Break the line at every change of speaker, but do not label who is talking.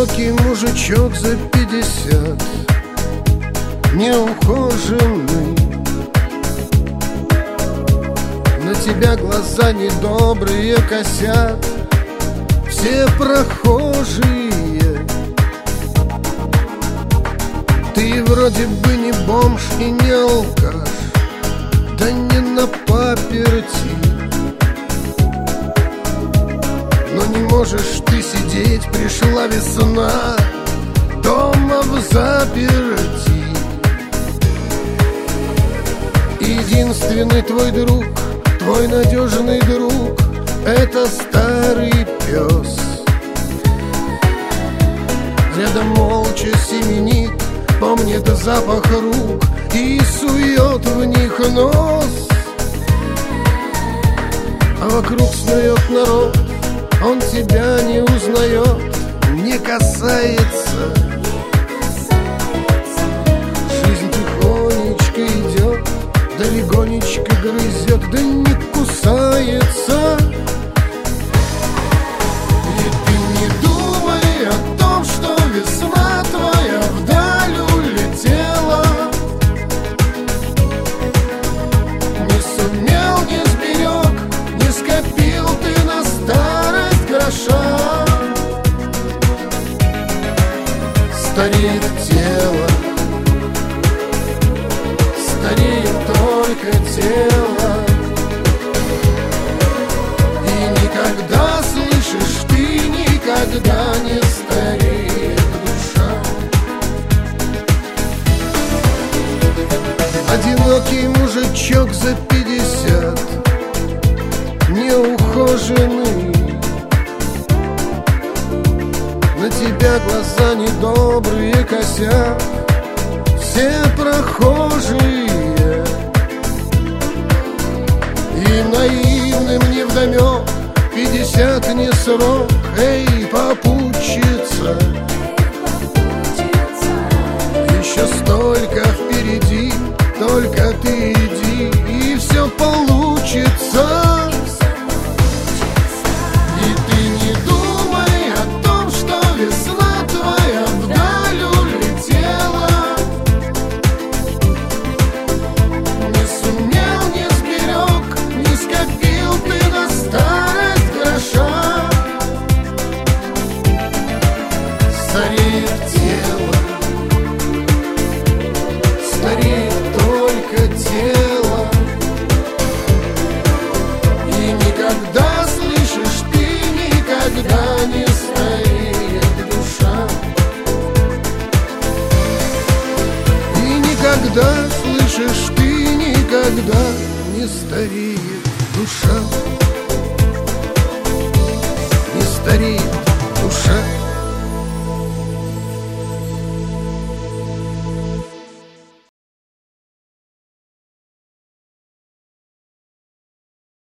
Одинокий мужичок за 50, неухоженный. На тебя глаза недобрые косят все прохожие. Ты вроде бы не бомж и не алкаш, да не на паперти. Но не можешь ты сидеть, пришла весна, дома взаперти. Единственный твой друг, твой надежный друг — это старый пес. Рядом молча семенит, помнит запах рук и сует в них нос. А вокруг снует народ, он тебя не узнает, не касается. Жизнь тихонечко идет, да легонечко грызет, да не кусается. И ты не думай о том, что весна твоя вдаль улетела. Не сумел, не сберег, не скопил ты на старость гроша. Стареет тело, стареет только тело. И никогда, слышишь, ты никогда не стареет душа. Одинокий мужичок за 50, неухоженный. На тебя глаза недобрые косят все прохожие. Им наивным невдомек 50 не срок, эй, попутчица. Еще столько впереди, только ты иди, и все получится. Стареет тело, стареет только тело. И никогда, слышишь, ты никогда не стареет душа. И никогда, слышишь, ты никогда не стареет душа. Не стареет душа.